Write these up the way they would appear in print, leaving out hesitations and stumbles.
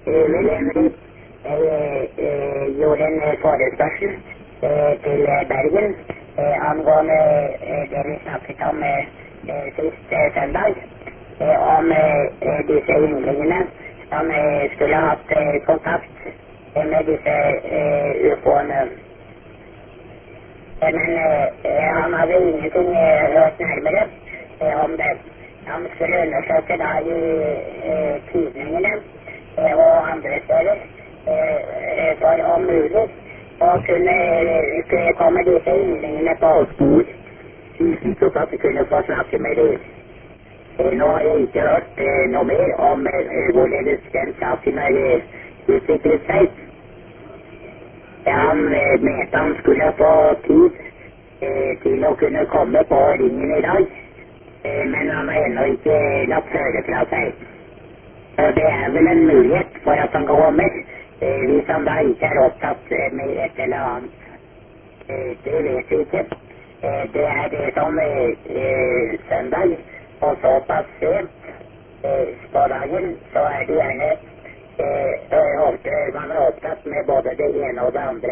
Vel, Henrik, jeg gjorde en forespørsel til Bergen angående det vi snakket om sist søndag, om disse ynglingene som skulle ha hatt kontakt med disse ufoene. Men han hadde ingenting hørt nærmere om det. Han skulle undersøke da i tidningene og andre steder for om mulig å kunne komme disse ynglingene på spor, slik at de kunne få snakke med dem. Nå har jeg ikke hørt noe mer om hvorledes den saken har utviklet seg. Han mente han skulle få tid til å kunne komme på ringen i dag, men han har ennå ikke lagt høre fra seg. Det er vel en mulighet for at han kommer, hvis han da ikke er opptatt med et eller annet. Det vet vi ikke. Det er det som søndag, og såpass sent på dagen, så er det gjerne ofte man er opptatt med både det ene og det andre.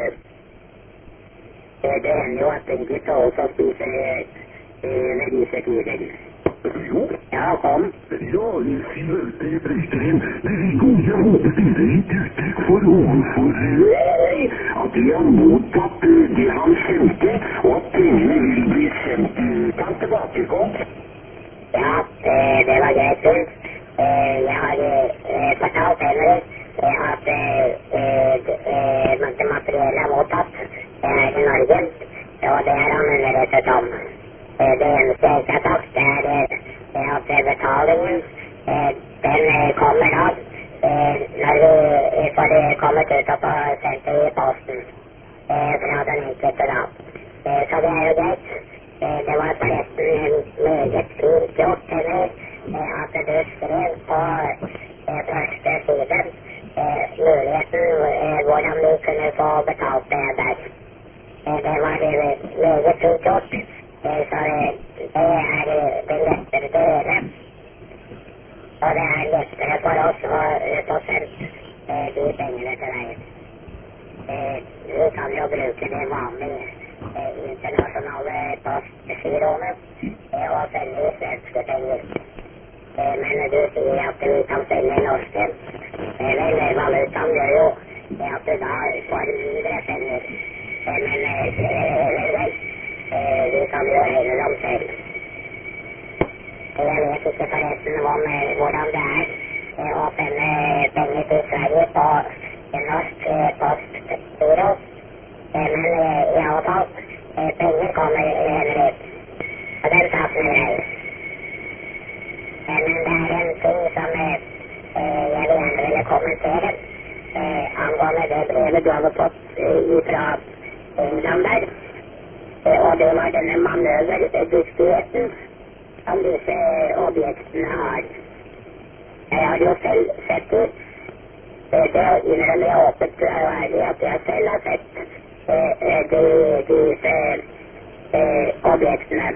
Det hender jo at enkelte også spiser ved disse tider. Ja, kom. Ja, Prestein, jeg håpet ikke gitt uttrykk for overfor at de har mottatt det han kjente, og at pengene vil bli sendt ut av tilbakegått. Ja, det var greit. Jeg har fortalt henne at materiellet er mottatt her i Norge, og det er han underrettet om. Det eneste jeg ikke har sagt er at betalingen den kommer da når vi får kommet ut og sendt det i posten fra den enkelte da. Så det er jo greit. Det var forresten meget fint gjort henne at du skrev på første side muligheten hvordan vi kunne få betalt det der. Det var meget fint gjort. Så det er lettere til å gjøre. Og det er lettere for oss å få sendt de pengene til deg. Vi kan jo bruke det vanlige internasjonale postgiroene og sende svenske penger. Men du sier at vi kan sende norske. Vel, valutaen gjør jo at du da får mindre sender. Men vi kan jo regne dem selv. Jeg vet ikke forresten om hvordan det er å sende penger til Sverige på en norsk postgiro. Men i alle fall, penger kommer Henrik. Og den saken er grei. Men det er en ting som jeg vil gjerne ville kommentere angående det brevet du hadde fått fra England der. Og det var denne manøverdyktigheten som disse objektene har. Jeg har jo selv sett ut. Det innrømmer jeg åpent og ærlig at jeg selv har sett disse objektene.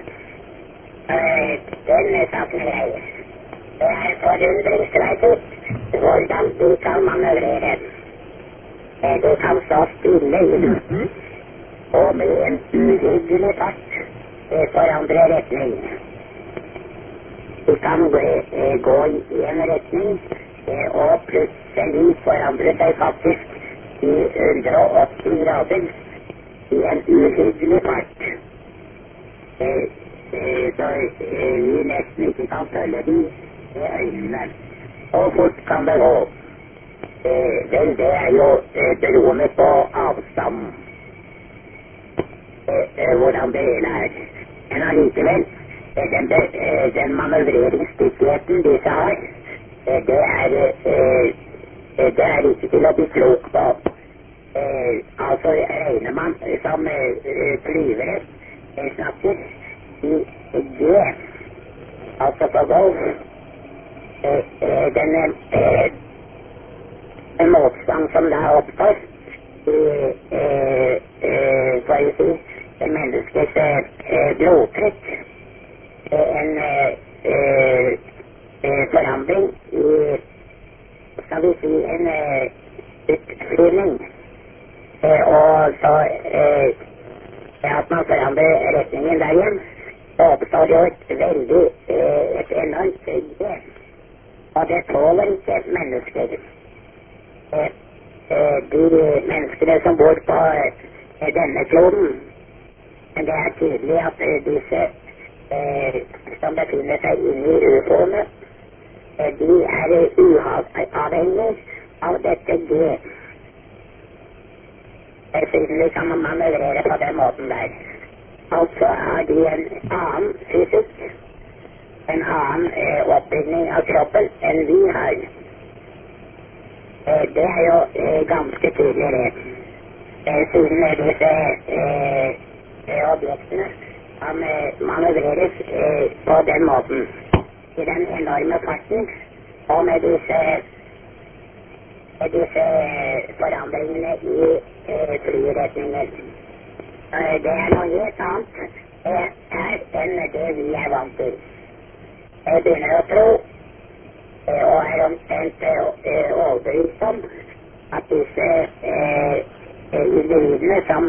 Den saken er grei. Det er forundringsverdig hvordan de kan manøvrere. De kan stå stille i luften og med en uhyggelig fart forandre retning. De kan gå i en retning og plutselig forandre seg faktisk i 180 grader i en uhyggelig fart. Så vi nesten ikke kan følge de øynene. Og fort kan det gå. Vel, det er jo beroende på avstanden. Hvordan det hele er. Men allikevel, den manøvreringsdyktigheten disse har, det er ikke til å bli klok på. Altså regner man som flyvere snakker i G, altså på golf. Den motstand som da oppstår for å si menneskets blodtrykk, en forandring skal vi si, en utflyvning. Og så at man forandrer retningen der igjen, så oppstår jo et enormt trygghet. Og det tåler ikke mennesker. De menneskene som bor på denne kloden. Men det er tydelig at disse som befinner seg inne i UFO-ene, de er uavhengig av dette G. Siden de kan manøvrere på den måten der. Altså har de en annen fysikk, en annen oppbygging av kroppen enn vi har. Det er jo ganske tydelig det. Siden disse objektene kan manøvreres på den måten, i den enorme farten, og med disse forandringene i flyretninger. Det er noe helt annet enn det vi er vant til. Jeg begynner å tro, og er omtrent overbevist om, at disse individene som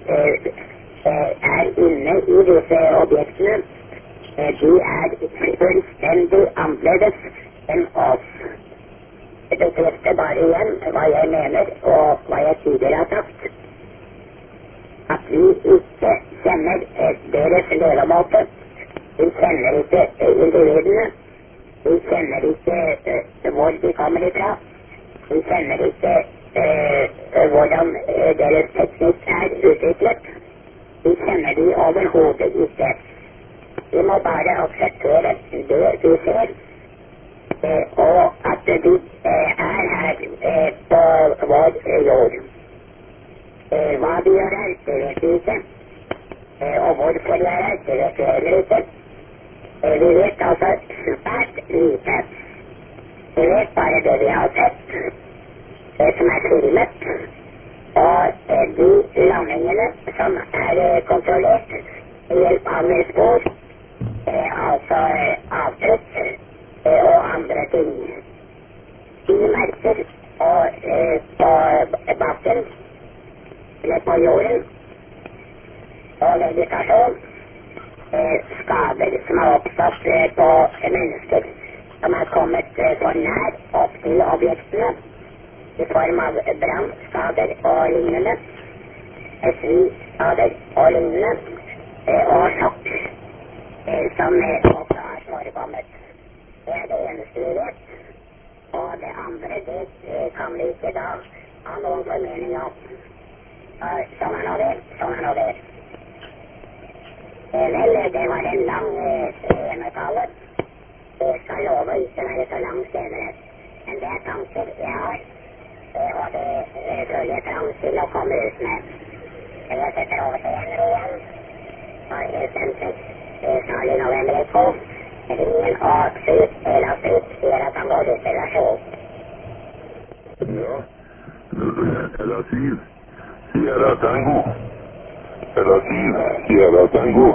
er inne i disse objektene, de er fullstendig annerledes enn oss. Det bekrefter bare igjen hva jeg mener, og hva jeg tidligere har sagt. At vi ikke kjenner deres levemåte. Vi kjenner ikke individene. Vi kjenner ikke hvor de kommer ifra. Vi kjenner ikke hvordan deres teknikk er utviklet. Vi kjenner de overhodet ikke. Vi må bare akseptere det vi ser. Og at de er her på vår jord. Hva de gjør her, det vet vi ikke. Og hvorfor de er her, det vet vi heller ikke. Vi vet altså svært lite. Vi vet bare det vi har sett, det som er filmet, og de landingene som er kontrollert ved hjelp av med spor, altså avtrykk og andre ting. De merker på bakken, eller på jorden, og vegetasjon, skader som har oppstått på mennesker som har kommet for nær opp til objektene i form av brannskader og lignende, sviskader og lignende, og sjokk som også har forekommet. Det er det eneste vi vet, og det andre det kan vi ikke da ha noen formening om. Sånn er nå det. Vel, det var en lang enetale. Det skal love ikke være så lang senere. Men det er tanker jeg har, og det føler jeg trang til å komme ut med. Jeg setter over til en igjen. Og jeg sender snarlig november i på. Ringen og Syt sier at han går ut til rasjon. Ja, Sierra Tango. Sierra Tango.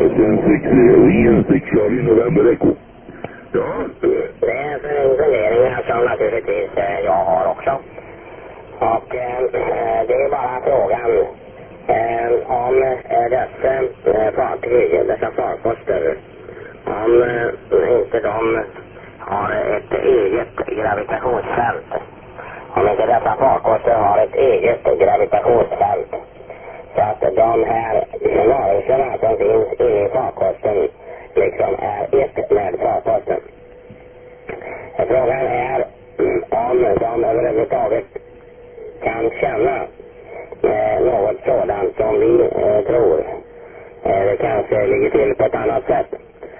Six Charlie November Echo. Ja, det är en fundering som naturligtvis jag har också. Och det är bara frågan om dessa fartyg, dessa farkoster, om inte de har ett eget gravitationsfält. Om inte dessa farkoster har ett eget gravitationsfält. Så att de här varelserna som finns i farkosten liksom är ett med farkosten. Frågan är om de överhuvudtaget kan känna något sådant som vi tror. Det kanske ligger till på ett annat sätt.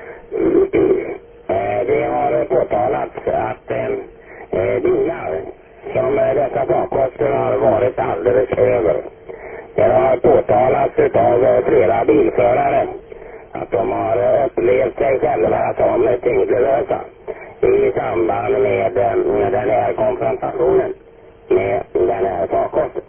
Det har påtalats att bilar som dessa farkoster har varit alldeles över. Det har påtalats av flera bilförare att de har upplevt sig själva som tyngdlösa i samband med den här konfrontationen med den här farkosten.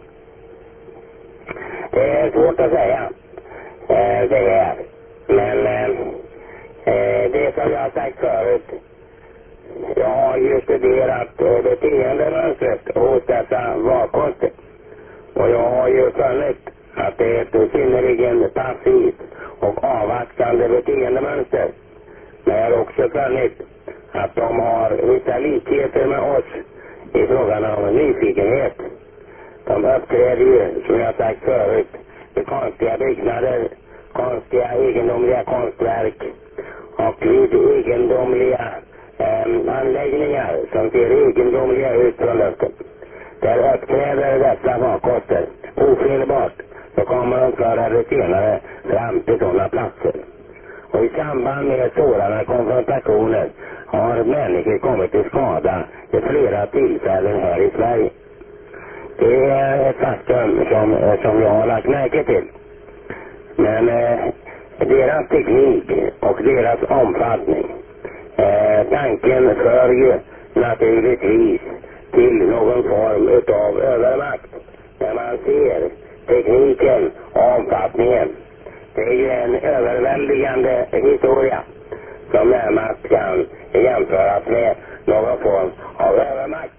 Det är svårt att säga det här, men det som jag har sagt förut, Jag har ju studerat beteendemönstret hos dessa varelser. Och jag har ju funnit att det är ett synnerligen passivt och avvaktande beteendemönster. Men jag har också funnit att de har vissa likheter med oss i frågan om nyfikenhet. De uppträder ju, som jag sagt förut, med konstiga byggnader, konstiga egendomliga konstverk och vid egendomliga anläggningar som ser egendomliga ut från luften. Där uppträder dessa farkoster ofelbart, så kommer de förr eller senare fram till sådana platser. Och i samband med sådana konfrontationer har människor kommit till skada vid flera tillfällen här i Sverige. Det är ett faktum som jag har lagt märke till. Men deras teknik och deras omfattning, tanken för ju naturligtvis till någon form utav övermakt. När man ser tekniken och omfattningen, det är ju en överväldigande historia som närmast kan jämföras med någon form av övermakt.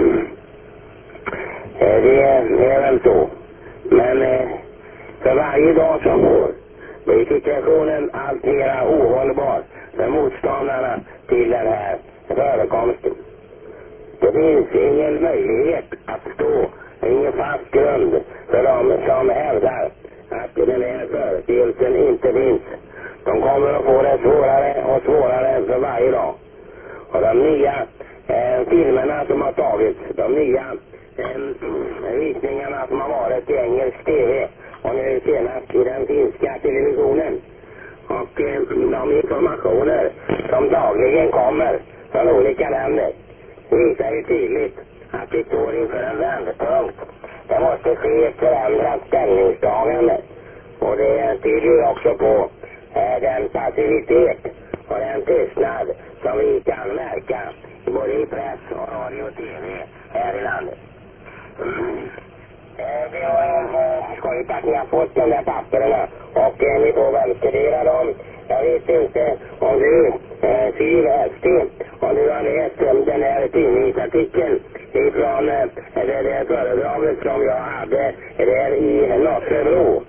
Det är väl så. Men för varje dag som går blir situationen allt mera ohållbar för motståndarna till den här förekomsten. Det finns ingen möjlighet att stå, ingen fast grund för dem som hävdar att den här företeelsen inte finns. De kommer att få det svårare och svårare för varje dag. Och de nya filmerna som har tagits, de nya visningarna som har varit i engelsk tv och nu senast i den finska televisionen, och de informationer som dagligen kommer från olika länder visar ju tydligt att vi står inför en vändpunkt. Det måste ske ett förändrat ställningstagande, och det tyder ju också på den passivitet och den tystnad som vi kan märka både i press och radio och tv här i landet. Det var skojigt att ni har fått de där papperna och ni får väl studera dem. Jag vet inte om du, Siv Esti, om du har läst den här tidningsartikeln ifrån det föredraget som jag hade där i Nossebro.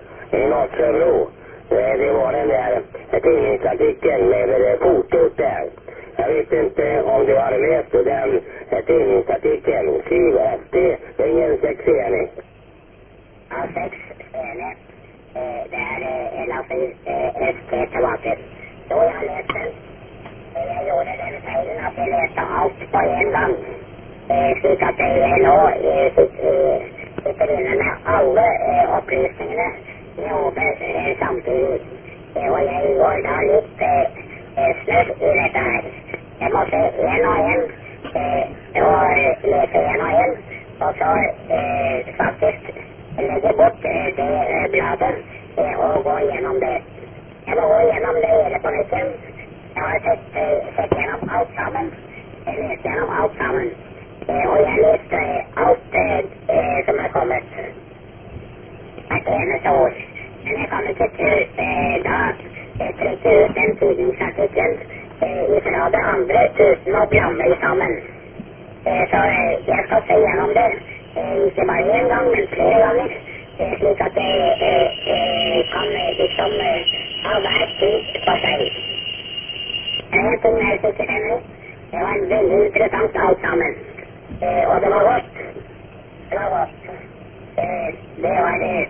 Det var den där tidningsartikeln med det fotot där. Jag vet inte om du har läst den tidningsartikeln. Siv Esti, det är ingen sexening. Ja, sexening. Det är en av Esti tillbaka. Då jag läste den. Jag gjorde den feilen att jag läste allt på en gång. Slik att jag sitter inne med alla upplysningarna i hodet samtidigt. Och jag går då lite snett i detta här. Jag måste en och en och läsa en och en och så faktiskt lägga bort det bladen och gå igenom det. Jag må gå igenom det hela på nytt. Jag har sett igenom allt samman. Jag läste igenom allt samman. Och jag läste allt som har kommit. Att det är något år. Men jag kommer till då tryckte ut den tidningsartikeln ifrån det andra utan att blanda samman. Så jag ska se igenom det. Inte bara en gång, men flera gånger. Slik att det kan liksom ha värd tid på sig. Jag tog med artikeln nu. Det var en väldigt intressant allt samman. Och det var gott. Det var gott. Det var det.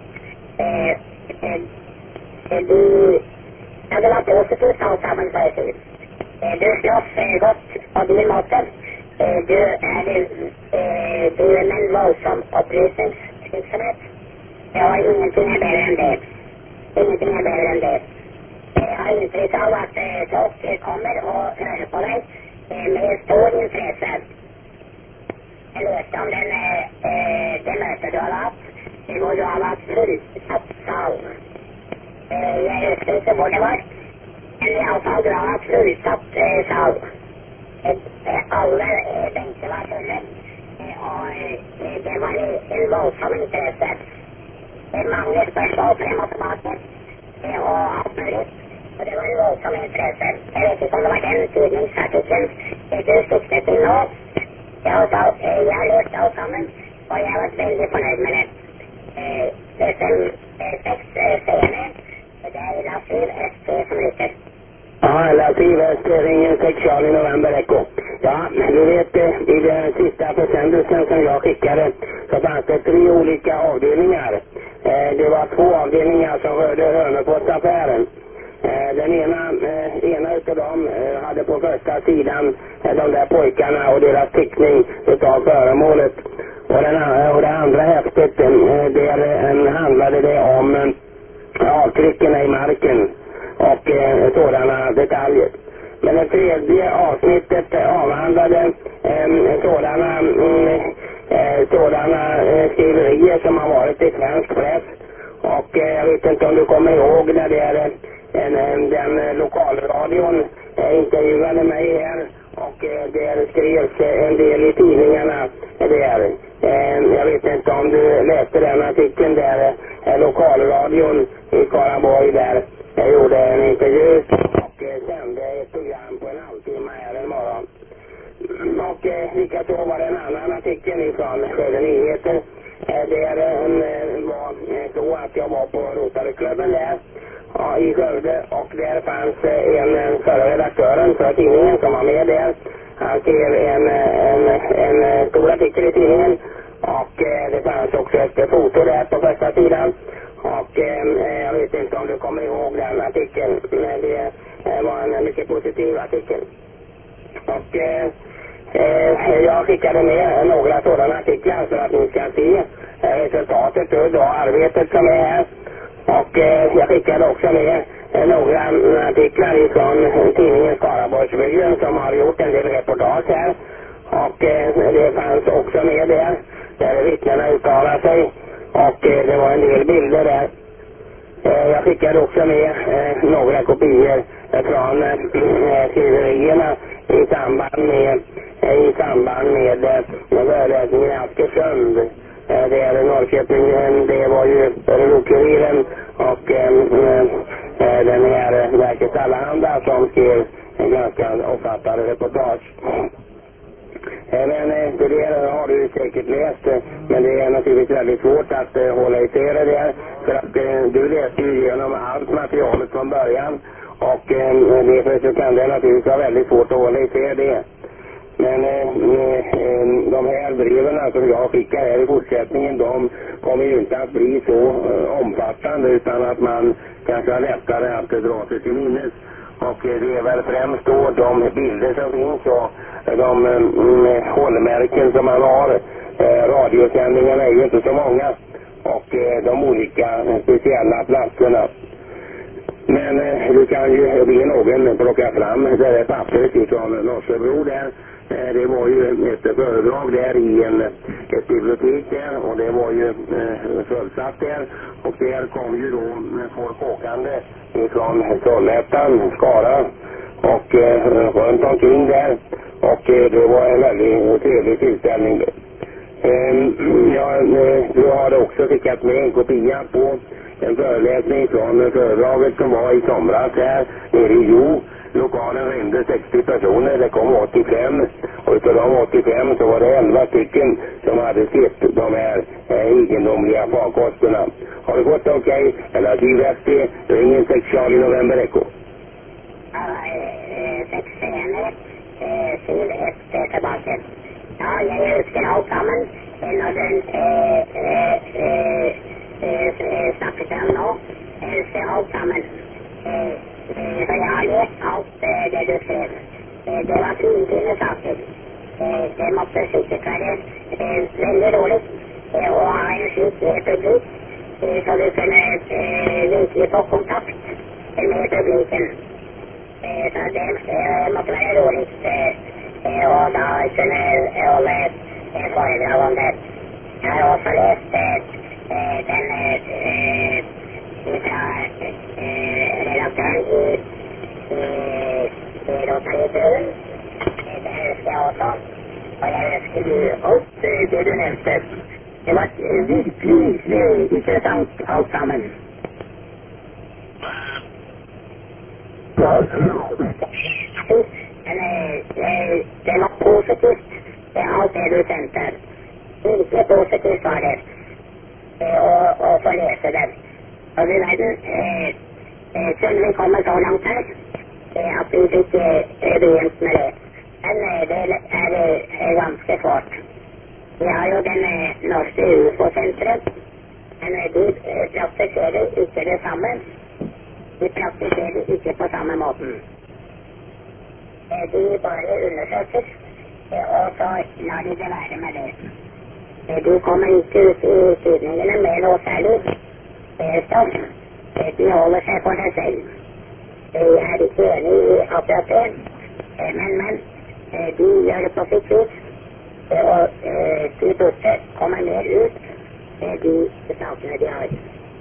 Det var positivt allt samman för sig. Du slåss gott på din måte. Du är en våldsam upplysningsverksamhet. Jag har ingenting är bättre än det. Ingenting är bättre än det. Jag har intryck av att folk kommer och hör på dig med stor intresse. Jag läste om det möte du har haft. Och du har varit fullsatt sal. Jag vet inte vad det var. Men i alla fall du har varit fullsatt sal. Alla bänkar var fulla. Och det var en våldsam intresse. Många spörsmål fram och tillbaka. Och allt möjligt. Och det var ju också med intresse. Jag vet inte om det var den tidningsartikeln du siktade till nå. Jag har läst allsammen och jag har varit väldigt förnöjd med det. Det som 6 scener, det är Lassiv SP som lyckas. Ja, Lassiv SP ringer 6 Charlie November Echo. Ja, du vet, i den sista försändelsen som jag skickade så fanns det 3 olika avdelningar. Det var 2 avdelningar som rörde Hörneforsaffären. Den ena utav dem hade på första sidan de där pojkarna och deras teckning utav föremålet. Och det andra häftet, där handlade det om avtrycken i marken och sådana detaljer. Men det tredje avsnittet avhandlade sådana skriverier som har varit i svensk press. Och jag vet inte om du kommer ihåg när det är den lokalradion intervjuade mig här och där skrevs en del i tidningarna där. Jag vet inte om du läste den artikeln där lokalradion i Skaraborg där jag gjorde en intervju och sände ett program på en halvtimme här en morgon. Och likaså var det en annan artikel ifrån Skövde Nyheter. Det var så att jag var på Rotaryklubben där i Skövde och där fanns en förre redaktören för tidningen som var med där. Han skrev en stor artikel i tidningen och det fanns också ett foto där på första sidan. Och jag vet inte om du kommer ihåg den artikeln, men det var en mycket positiv artikel. Och jag skickade med några sådana artiklar för att ni ska se resultatet och arbetet som är här. Och jag skickade också med några artiklar från tidningen Skaraborgsbygden som har gjort en del reportage här. Och det fanns också med där vittnena uttalar sig. Och det var en del bilder där. Jag skickade också med några kopior från skriverierna i samband med föreläsningen i Askersund. Det är Norrköping, det var ju Örebro-Kuriren och den här Verket Allehanda som skrev en ganska omfattande reportage. Men det där har du säkert läst, men det är naturligtvis väldigt svårt att hålla isär det där, för att du läste ju igenom allt materialet från början och därför så kan det naturligtvis vara väldigt svårt att hålla isär det. Men de här breven som jag skickar här i fortsättningen, de kommer ju inte att bli så omfattande utan att man kanske har lättare att dra sig till minnes. Och det är väl främst då de bilder som finns och de hållmärken som man har. Radiosändningarna är ju inte så många och de olika speciella platserna. Men du kan ju be någon plocka fram det där pappret från Norsebro där. Det var ju ett föredrag där i ett bibliotek där och det var ju fullsatt där. Och där kom ju då folk åkande från Trollhättan, Skara och runt omkring där. Och det var en väldigt trevlig tillställning. Du har också skickat med en kopia på en föreläsning från föredraget som var i somras här nere i Jo. Lokalen rymde 60 personer, det kom 85 och utav de 85 så var det 11 stycken som hade sett de här egendomliga farkosterna. Har det gått okej? Eller DVST, ringen 6 Charlie November Echo. Ja, 6 scener, till ett tillbaka. Ja, jag älskar allsammen när den snacket om nå. Jag älskar allsammen. För jag har läst allt det du skrev. Det var finfina saker. Det måste säkert vara väldigt roligt att ha en skicklig publik så du kunde verkligen få kontakt med publiken. Så det måste vara roligt och då kunde hålla ett föredrag om det. Jag har också läst den redaktören i Rotaryklubben. Det älskar jag också. Och jag älskar ju upp det du nämnde. Det var verkligen intressant alltsammans. Det var positivt, allt det du sände. Inte positivt var det. Och få läsa den. Och vid världen kunde vi komma så långt här att vi fick rent med det. Men det är ganska svårt. Vi har ju den norska UFO-centret, men de praktiserer ikke det samme. De praktiserer ikke på samme måten. De bare undersøker, og så lar de det være med det. De kommer ikke ut i tidningene med noe særlig stoff. De holder seg for seg selv. De er ikke enige i akkurat det, men de gjør det på sitt vis. Og de burde komme mer ut de sakene de har.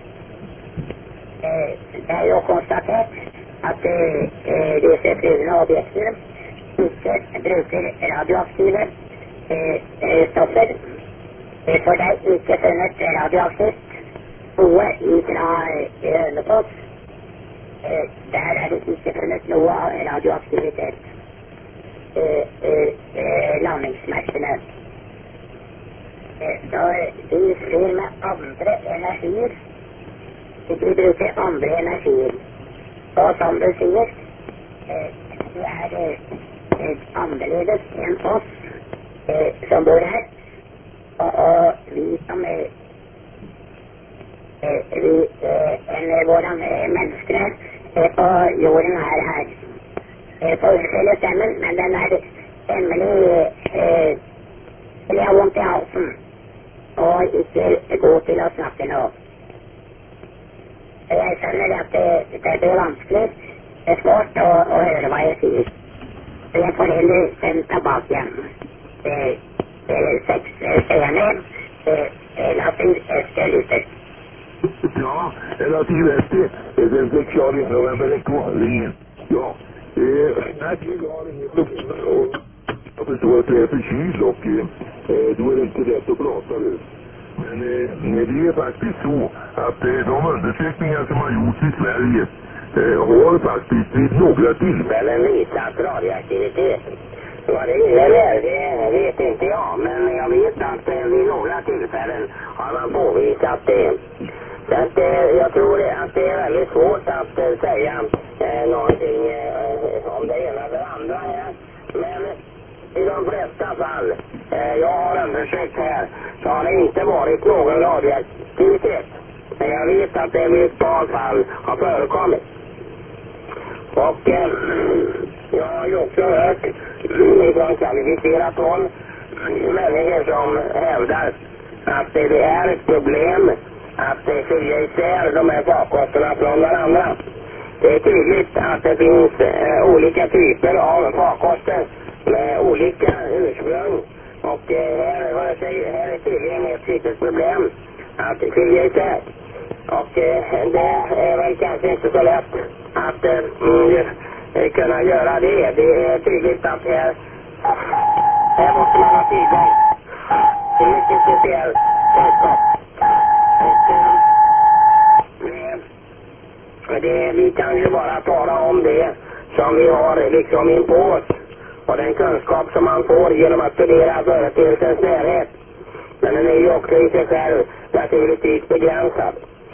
Det er jo konstatert at disse flyvende objektene ikke bruker radioaktive stoffer. For det er ikke funnet radioaktivt noe fra Hønefoss. Der er det ikke funnet noe radioaktivitet. Landingsmerkene. Så de flyr med andre energier. De bruker andre energier. Og som du sier, de er annerledes enn oss som bor her. Og vi som enn hvordan mennesker på jorden her. På forskjellige stemmen, men den er temmelig jeg har vondt i halsen og ikke god til å snakke nå. Jeg skjønner at det blir vanskelig. Det er svårt å høre hva jeg sier. Så jeg får heller sende tilbake igjen. 6 seerne later Øster. Ja, relativt efter. Den fick jag in november ekvalingen. Ja, nej, det var inget upp. Jag förstår att det är förkyld och då är det inte lätt att prata nu. Men det är faktiskt så att de undersökningar som har gjorts i Sverige har faktiskt vid några tillfällen visat radioaktivitet. Vad det innebär, det vet inte jag, men jag vet att vid några tillfällen har man påvisat det. Så att, jag tror att det är väldigt svårt att säga någonting om det ena eller andra här. Men i de flesta fall jag har undersökt här så har det inte varit någon radioaktivitet. Men jag vet att det vid ett par fall har förekommit. Och jag har ju också hört från kvalificerat håll människor som hävdar att det är ett problem att skilja isär de här farkosterna från varandra. Det är tydligt att det finns olika typer av farkoster med olika ursprung. Och här är tydligen ett litet problem att skilja isär. Och det är väl kanske inte så lätt att kunna göra det. Det är tydligt att här måste man ha tillgång till mycket speciell kunskap. Och vi kan ju bara tala om det som vi har liksom in på oss. Och den kunskap som man får genom att studera företeelsens närhet. Men den är ju också i sig själv naturligtvis begränsad.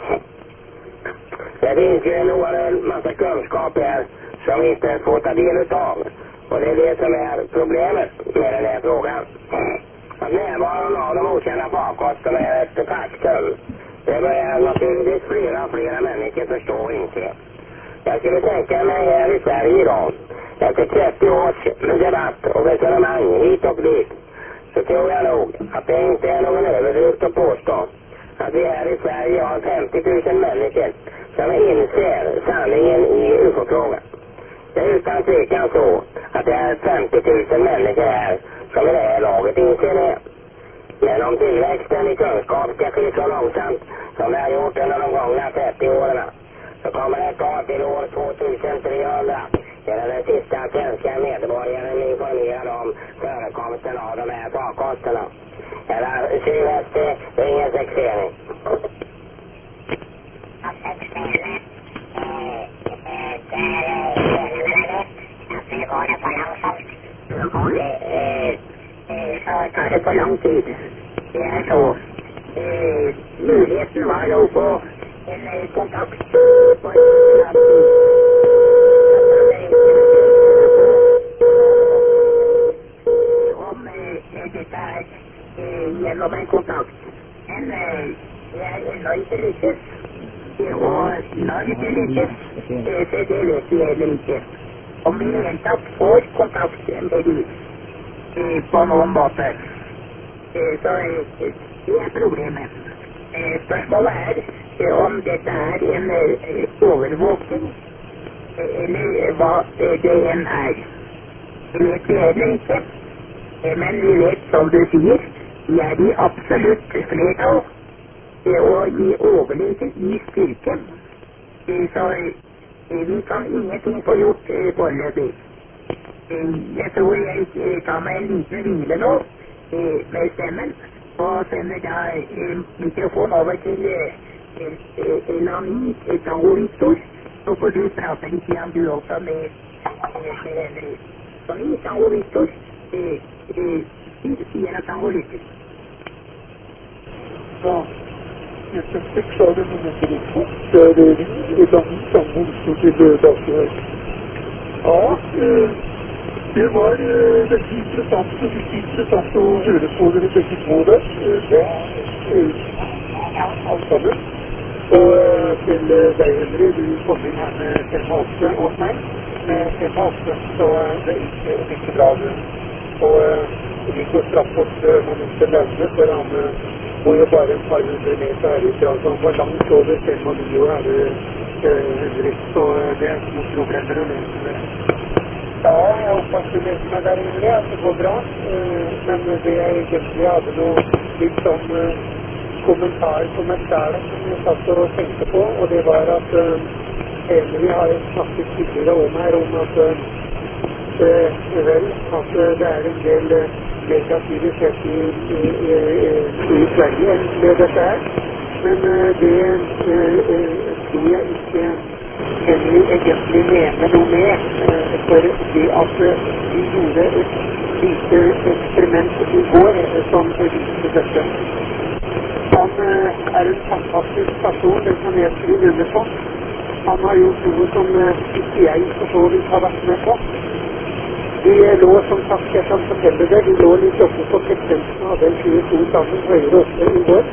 Det finns ju en massa kunskap här som vi inte får ta del utav. Och det är det som är problemet med den här frågan. Att närvaron av de okända farkosterna är ett faktum. Det börjar naturligtvis flera människor förstå inte. Jag skulle tänka mig här i Sverige idag, efter 30 års debatt och resonemang hit och dit, så tror jag nog att det inte är någon överdrift att påstå att vi här i Sverige har 50 000 människor som inser sanningen i UFO-frågan. Det är utan tvekan så att det är 50 000 människor här som i det här laget inser det. Men om tillväxten i kunskap ska ske så långsamt som det har gjort under de gångna 30 åren, så kommer det ta till år 2300 innan den sista svenska medborgaren informerad om förekomsten av de här farkosterna. Eller Sylvester, ingen sexering. Sexering, där lang tid. Det så. Muligheten var å få en kontakt på et eller annet vis. At han eventuelt kunne få om dette gjennom en kontakt. Men jeg ennå ikke lykkes. Og når det lykkes, det vet vi heller ikke. Om vi i hele tatt får kontakt med de på noen måte. Så det problemet. Spørsmålet om dette en overvåking, eller hva det enn Det vet vi heller ikke. Men vi vet, som du sier, de de absolutt flertall og de overlever i styrke. Så vi kan ingenting få gjort foreløpig. Jeg tror jeg tar meg en liten hvile nå med stemmen, og sender da mikrofonen over til Elani Tango Victor, så får du prate litt igjen du også med Henry. Elani Tango Victor sier at han går lykkes. Ja, jeg kan ikke klare det med telefon. Det Elani Tango Victor til Dagsrevyen. Ja, det var veldig interessant å høre på dere begge to der. Alt sammen. Og til deg, Henry, du kom inn her med tema 8 hos meg. Med tema 8, så det gikk ikke bra. Og vi går straff oss man ikke nevne, for han må jo bare et par hundre meter herifra. Så han var langt over tema 9 her, Henry. Så det noen problemer å løse det. Ja, jeg håper du leser meg der inne, at det går bra. Men det jeg egentlig hadde noe litt sånn kommentar som jeg satt og tenkte på, og det var at vi har snakket tidligere om her, om at at det en del negativitet i Sverige med dette her. Men det tror jeg ikke Henry egentlig mener noe med, for det at vi gjorde et lite eksperiment i går som viste dette. Han en fantastisk person, den som heter Lundeson. Han har gjort noe som ikke jeg for så vidt har vært med på. De lå, som sagt, jeg kan fortelle det, de lå litt oppe på frekvensen av den 22 sammen høyere oppe i går.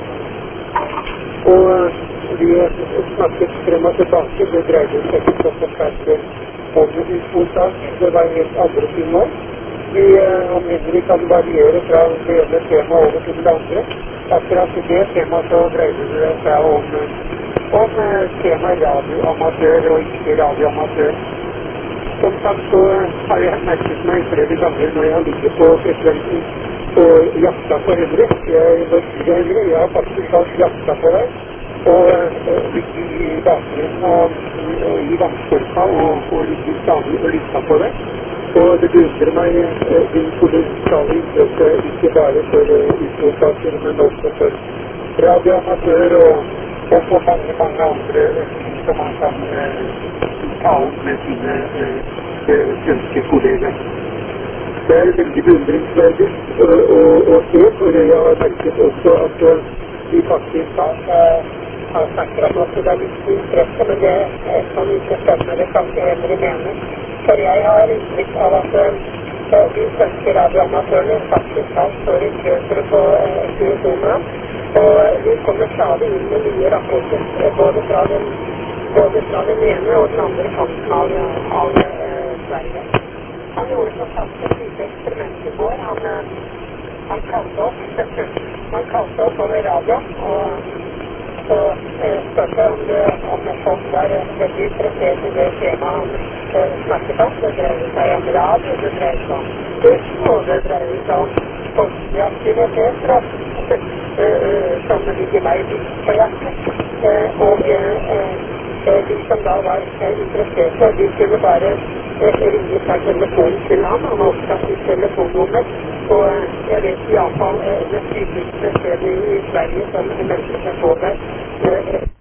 Og vi snakket frem og tilbake, det dreide seg ikke så forferdelig om utmottak, det var helt andre ting nå. Vi om Henry kan variere fra det ene temaet over til det andre. Akkurat i det temaet så dreide det seg om temaet radioamatør og ikke radioamatør. Som sagt så har jeg merket meg flere ganger når jeg har ligget på frekvensen og jakta på Henry. Jeg har faktisk hatt jakta på deg. Og ligge i bakgrunnen og i vannskorpa og ligge stadig og lytte på det. Og det beundrer meg din kolossale interesse, ikke bare for utmottaker, men også for radioamatør og for mange andre som man kan ta opp med sine svenske kolleger. Det veldig beundringsverdig å se, for jeg har merket også at vi faktisk har snakket om at det litt interesse, men det kan ikke stemme, det kan ikke Henry mene. For jeg har inntrykk av at de svenske radioamatørene faktisk står i kø for å få telefoner, og vi kommer stadig inn med nye rapporter, både fra den ene og den andre kanten av Sverige. Han gjorde så sagt et lite eksperiment i går. Han kalte opp over radio, og spørte om folk var veldig interessert i det temaet han snakket om. Det dreide seg om radio, det dreide seg om bussen, og det dreide seg om folkelige aktiviteter, som ligger meg litt på hjertet. Og de som da var interesserte, de skulle bare ringe fra telefonen til han har opptatt sitt telefonnummer, og jeg vet i alle fall det tydeligste stedet i Sverige som mennesker får det